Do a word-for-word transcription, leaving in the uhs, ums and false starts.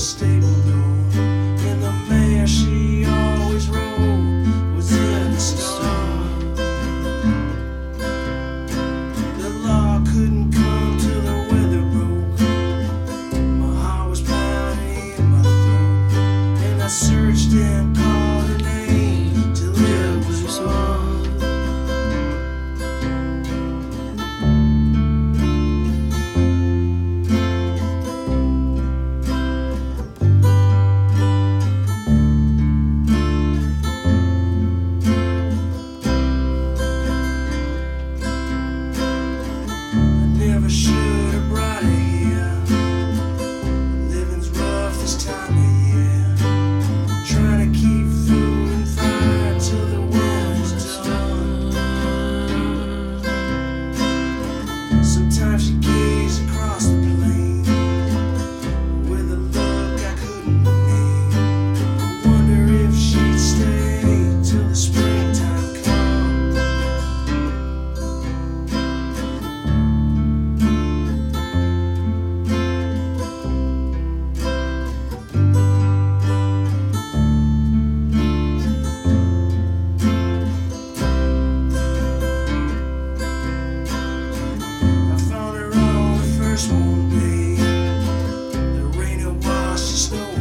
stable door, and the mare she always rode was in the storm. The law couldn't come till the weather broke. My heart was pounding in my throat, and I searched and called her name till it was wrong. Never should have brought her here. Living's rough this time of year. Trying to keep food and fire till the world's done. Sometimes she gazed across the plain with a look I couldn't name. I wonder if she'd stay till the springtime come. First one day, the rain had washed the snow